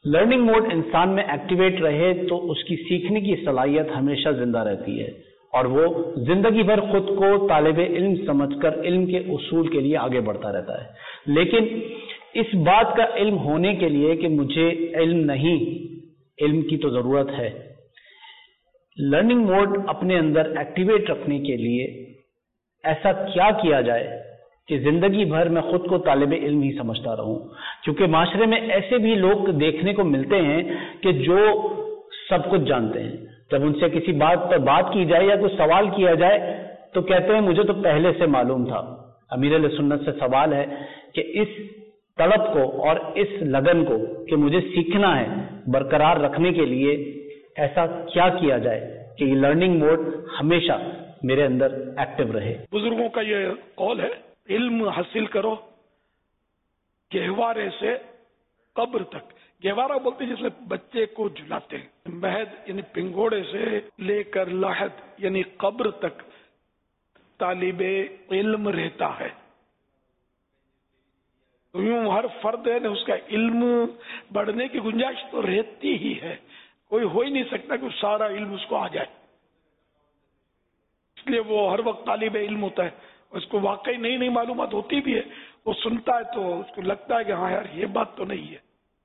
Learning mood انسان میں activate رہے تو اس کی سیکھنے کی صلاحیت ہمیشہ زندہ رہتی ہے اور وہ زندگی بھر خود کو طالب علم سمجھ کر علم کے اصول کے لیے آگے بڑھتا رہتا ہے. لیکن اس بات کا علم ہونے کے لیے کہ مجھے علم نہیں، علم کی تو ضرورت ہے. لرننگ موڈ اپنے اندر ایکٹیویٹ رکھنے کے لیے ایسا کیا کیا جائے کہ زندگی بھر میں خود کو طالب علم ہی سمجھتا رہوں، کیونکہ معاشرے میں ایسے بھی لوگ دیکھنے کو ملتے ہیں کہ جو سب کچھ جانتے ہیں. جب ان سے کسی بات پر بات کی جائے یا کوئی سوال کیا جائے تو کہتے ہیں مجھے تو پہلے سے معلوم تھا. امیر اہل سنت سے سوال ہے کہ اس طلب کو اور اس لگن کو کہ مجھے سیکھنا ہے برقرار رکھنے کے لیے ایسا کیا کیا جائے کہ یہ لرننگ موڈ ہمیشہ میرے اندر ایکٹیو رہے. بزرگوں کا یہ قول ہے، علم حاصل کرو گہوارے سے قبر تک. گہوارہ بولتے ہیں جس میں بچے کو جلاتے ہیں. مہد یعنی پنگوڑے سے لے کر لاحد یعنی قبر تک طالب علم رہتا ہے. تو یوں ہر فرد ہے اس کا علم بڑھنے کی گنجائش تو رہتی ہی ہے. کوئی ہو ہی نہیں سکتا کہ سارا علم اس کو آ جائے، اس لیے وہ ہر وقت طالب علم ہوتا ہے. اس کو واقعی نئی نئی معلومات ہوتی بھی ہے، وہ سنتا ہے تو اس کو لگتا ہے کہ ہاں یار یہ بات تو نہیں ہے.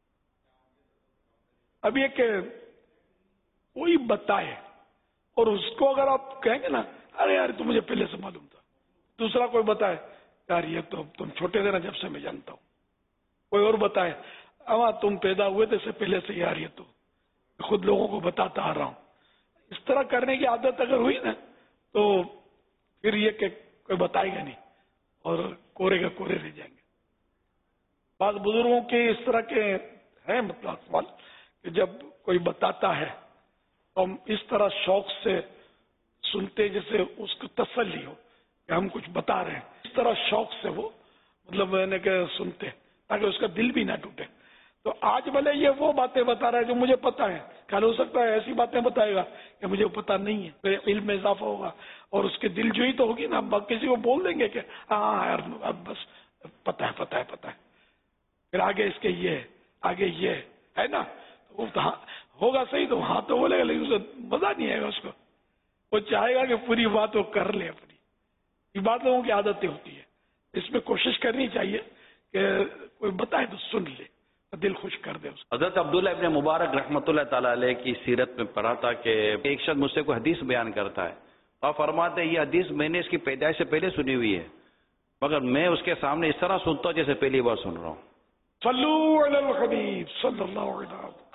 اب یہ کہ کوئی بتائے اور اس کو اگر آپ کہیں گے نا ارے یار تو مجھے پہلے سے معلوم تھا، دوسرا کوئی بتائے یار یہ تو تم چھوٹے تھے نا جب سے میں جانتا ہوں، کوئی اور بتائے اما تم پیدا ہوئے تھے سے پہلے سے یار یہ تو خود لوگوں کو بتاتا آ رہا ہوں. اس طرح کرنے کی عادت اگر ہوئی نا تو پھر یہ کہ کوئی بتائے گا نہیں اور کورے کے کورے رہ جائیں گے. بعض بزرگوں کے اس طرح کے ہیں مطلب سوال کہ جب کوئی بتاتا ہے تو ہم اس طرح شوق سے سنتے جیسے اس کو تسلی ہو کہ ہم کچھ بتا رہے ہیں. اس طرح شوق سے وہ مطلب یعنی کہ سنتے تاکہ اس کا دل بھی نہ ٹوٹے. تو آج بھلے یہ وہ باتیں بتا رہا ہے جو مجھے پتا ہے، خیال ہو سکتا ہے ایسی باتیں بتائے گا کہ مجھے پتا نہیں ہے، پھر علم میں اضافہ ہوگا اور اس کے دل جوئی تو ہوگی نا. کسی کو بول دیں گے کہ ہاں یار اب بس پتا ہے. پھر آگے اس کے یہ ہے، آگے یہ ہے نا، وہ ہوگا صحیح تو ہاں تو بولے گا، لیکن اسے مزہ نہیں آئے گا. اس کو وہ چاہے گا کہ پوری بات وہ کر لے اپنی. یہ بات لوگوں کی عادتیں ہوتی ہے. اس میں کوشش کرنی چاہیے کہ کوئی بتائے تو سن لے، دل خوش کر دے. حضرت عبداللہ ابن مبارک رحمۃ اللہ تعالی علیہ کی سیرت میں پڑھا تھا کہ ایک شخص مجھ سے کوئی حدیث بیان کرتا ہے اور فرماتے ہیں یہ حدیث میں نے اس کی پیدائش سے پہلے سنی ہوئی ہے، مگر میں اس کے سامنے اس طرح سنتا ہوں جیسے پہلی بار سن رہا ہوں. صلو علی الحبیب صلی اللہ علیہ وسلم.